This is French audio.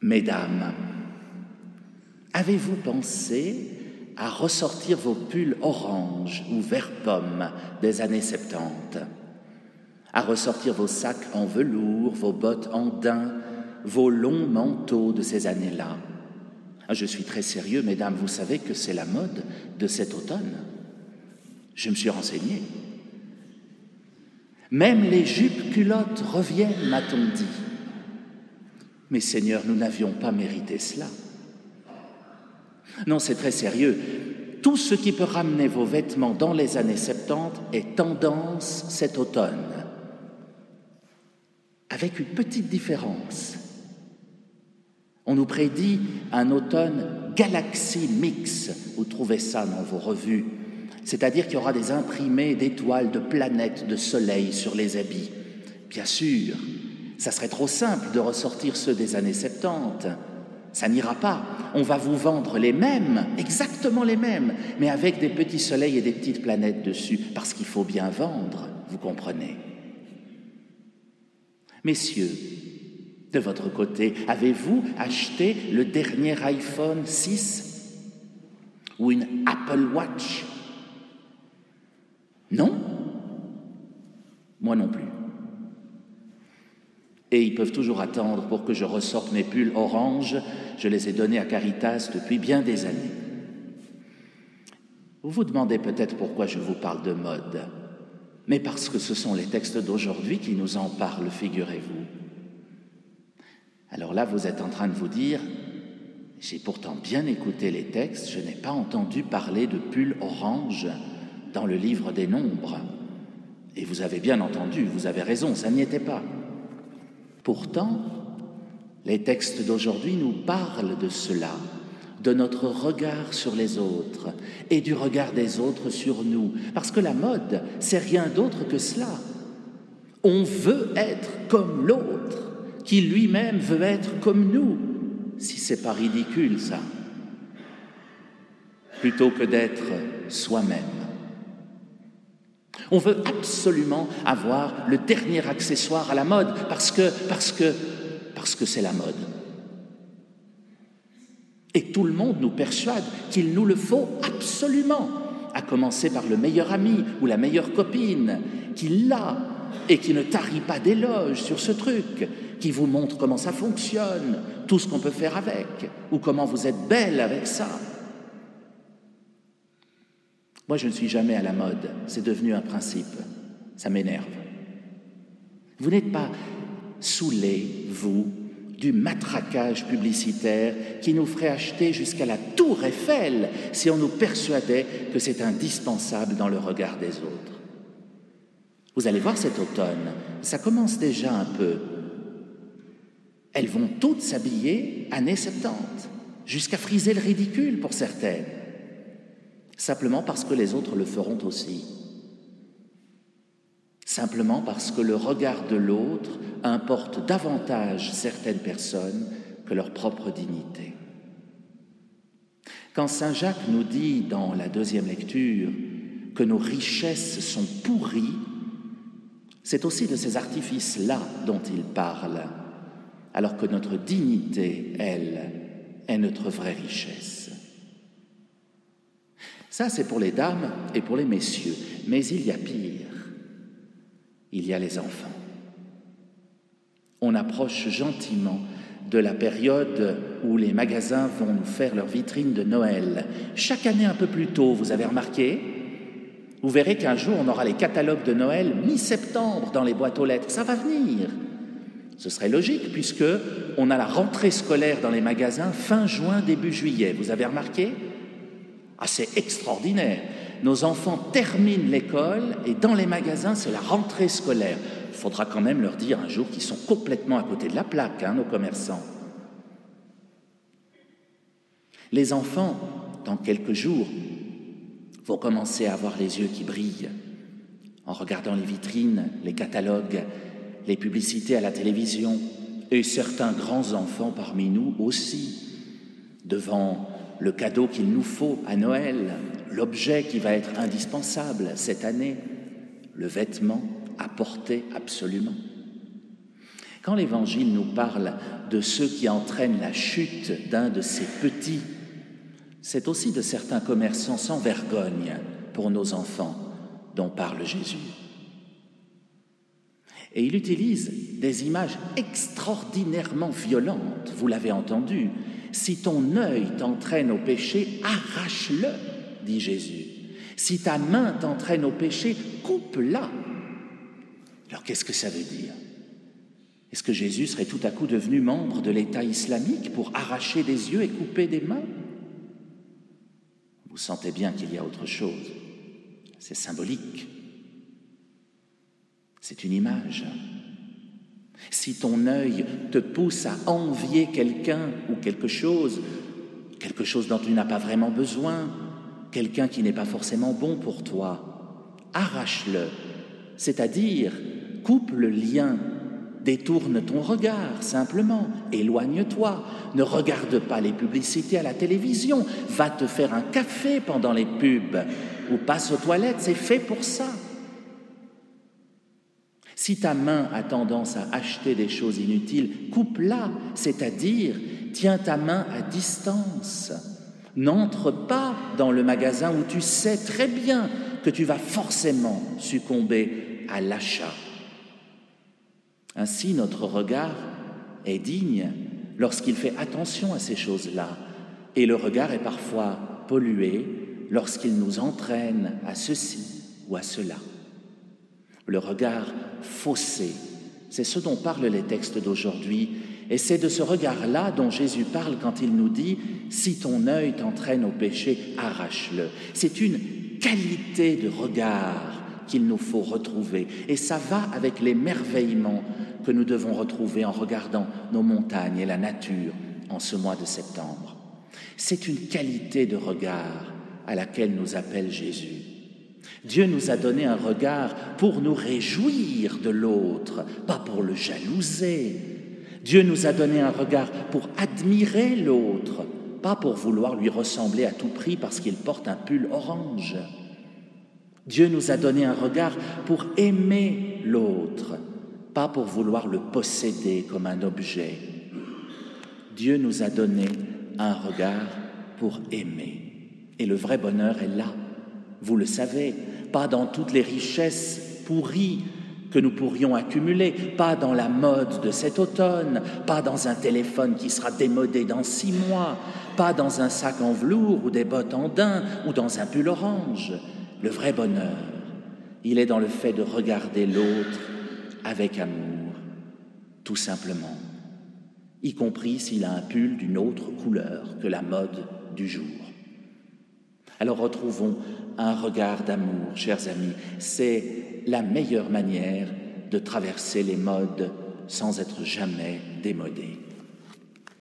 Mesdames, avez-vous pensé à ressortir vos pulls orange ou vert pomme des années 70, à ressortir vos sacs en velours, vos bottes en daim, vos longs manteaux de ces années-là? Je suis très sérieux, mesdames, vous savez que c'est la mode de cet automne. Je me suis renseigné. Même les jupes-culottes reviennent, m'a-t-on dit. Mais Seigneur, nous n'avions pas mérité cela. Non, c'est très sérieux. Tout ce qui peut ramener vos vêtements dans les années 70 est tendance cet automne. Avec une petite différence. On nous prédit un automne Galaxy Mix. Vous trouvez ça dans vos revues. C'est-à-dire qu'il y aura des imprimés d'étoiles, de planètes, de soleils sur les habits. Bien sûr, ça serait trop simple de ressortir ceux des années 70. Ça n'ira pas. On va vous vendre les mêmes, exactement les mêmes, mais avec des petits soleils et des petites planètes dessus, parce qu'il faut bien vendre, vous comprenez. Messieurs, de votre côté, avez-vous acheté le dernier iPhone 6 ou une Apple Watch? Non? Moi non plus. Et ils peuvent toujours attendre pour que je ressorte mes pulls orange. Je les ai donnés à Caritas depuis bien des années. Vous vous demandez peut-être pourquoi je vous parle de mode. Mais parce que ce sont les textes d'aujourd'hui qui nous en parlent, figurez-vous. Alors là, vous êtes en train de vous dire, j'ai pourtant bien écouté les textes, je n'ai pas entendu parler de pull orange dans le livre des Nombres. Et vous avez bien entendu, vous avez raison, ça n'y était pas. Pourtant, les textes d'aujourd'hui nous parlent de cela, de notre regard sur les autres et du regard des autres sur nous. Parce que la mode, c'est rien d'autre que cela. On veut être comme l'autre, qui lui-même veut être comme nous. Si c'est pas ridicule, ça. Plutôt que d'être soi-même. On veut absolument avoir le dernier accessoire à la mode parce que c'est la mode. Et tout le monde nous persuade qu'il nous le faut absolument, à commencer par le meilleur ami ou la meilleure copine qui l'a et qui ne tarit pas d'éloges sur ce truc, qui vous montre comment ça fonctionne, tout ce qu'on peut faire avec, ou comment vous êtes belle avec ça. Moi, je ne suis jamais à la mode, c'est devenu un principe, ça m'énerve. Vous n'êtes pas saoulés, vous, du matraquage publicitaire qui nous ferait acheter jusqu'à la Tour Eiffel si on nous persuadait que c'est indispensable dans le regard des autres. Vous allez voir cet automne, ça commence déjà un peu. Elles vont toutes s'habiller années 70, jusqu'à friser le ridicule pour certaines. Simplement parce que les autres le feront aussi. Simplement parce que le regard de l'autre importe davantage certaines personnes que leur propre dignité. Quand saint Jacques nous dit dans la deuxième lecture que nos richesses sont pourries, c'est aussi de ces artifices-là dont il parle, alors que notre dignité, elle, est notre vraie richesse. Ça, c'est pour les dames et pour les messieurs. Mais il y a pire. Il y a les enfants. On approche gentiment de la période où les magasins vont nous faire leur vitrine de Noël. Chaque année un peu plus tôt, vous avez remarqué? Vous verrez qu'un jour, on aura les catalogues de Noël mi-septembre dans les boîtes aux lettres. Ça va venir. Ce serait logique puisque on a la rentrée scolaire dans les magasins fin juin, début juillet. Vous avez remarqué? Ah, c'est extraordinaire. Nos enfants terminent l'école et dans les magasins, c'est la rentrée scolaire. Il faudra quand même leur dire un jour qu'ils sont complètement à côté de la plaque, nos commerçants. Les enfants, dans quelques jours, vont commencer à avoir les yeux qui brillent en regardant les vitrines, les catalogues, les publicités à la télévision et certains grands enfants parmi nous aussi, devant le cadeau qu'il nous faut à Noël, l'objet qui va être indispensable cette année, le vêtement à porter absolument. Quand l'Évangile nous parle de ceux qui entraînent la chute d'un de ses petits, c'est aussi de certains commerçants sans vergogne pour nos enfants dont parle Jésus. Et il utilise des images extraordinairement violentes, vous l'avez entendu. Si ton œil t'entraîne au péché, arrache-le, dit Jésus. Si ta main t'entraîne au péché, coupe-la. Alors qu'est-ce que ça veut dire ? Est-ce que Jésus serait tout à coup devenu membre de l'État islamique pour arracher des yeux et couper des mains ? Vous sentez bien qu'il y a autre chose. C'est symbolique. C'est une image. Si ton œil te pousse à envier quelqu'un ou quelque chose dont tu n'as pas vraiment besoin, quelqu'un qui n'est pas forcément bon pour toi, arrache-le, c'est-à-dire coupe le lien, détourne ton regard simplement, éloigne-toi, ne regarde pas les publicités à la télévision, va te faire un café pendant les pubs ou passe aux toilettes, c'est fait pour ça. Si ta main a tendance à acheter des choses inutiles, coupe-la, c'est-à-dire tiens ta main à distance. N'entre pas dans le magasin où tu sais très bien que tu vas forcément succomber à l'achat. Ainsi, notre regard est digne lorsqu'il fait attention à ces choses-là, et le regard est parfois pollué lorsqu'il nous entraîne à ceci ou à cela. Le regard faussé, c'est ce dont parlent les textes d'aujourd'hui, et c'est de ce regard-là dont Jésus parle quand il nous dit « Si ton œil t'entraîne au péché, arrache-le ». C'est une qualité de regard qu'il nous faut retrouver, et ça va avec l'émerveillement que nous devons retrouver en regardant nos montagnes et la nature en ce mois de septembre. C'est une qualité de regard à laquelle nous appelle Jésus. Dieu nous a donné un regard pour nous réjouir de l'autre, pas pour le jalouser. Dieu nous a donné un regard pour admirer l'autre, pas pour vouloir lui ressembler à tout prix parce qu'il porte un pull orange. Dieu nous a donné un regard pour aimer l'autre, pas pour vouloir le posséder comme un objet. Dieu nous a donné un regard pour aimer. Et le vrai bonheur est là. Vous le savez, pas dans toutes les richesses pourries que nous pourrions accumuler, pas dans la mode de cet automne, pas dans un téléphone qui sera démodé dans 6 mois, pas dans un sac en velours ou des bottes en daim ou dans un pull orange. Le vrai bonheur, il est dans le fait de regarder l'autre avec amour, tout simplement, y compris s'il a un pull d'une autre couleur que la mode du jour. Alors retrouvons un regard d'amour, chers amis. C'est la meilleure manière de traverser les modes sans être jamais démodés.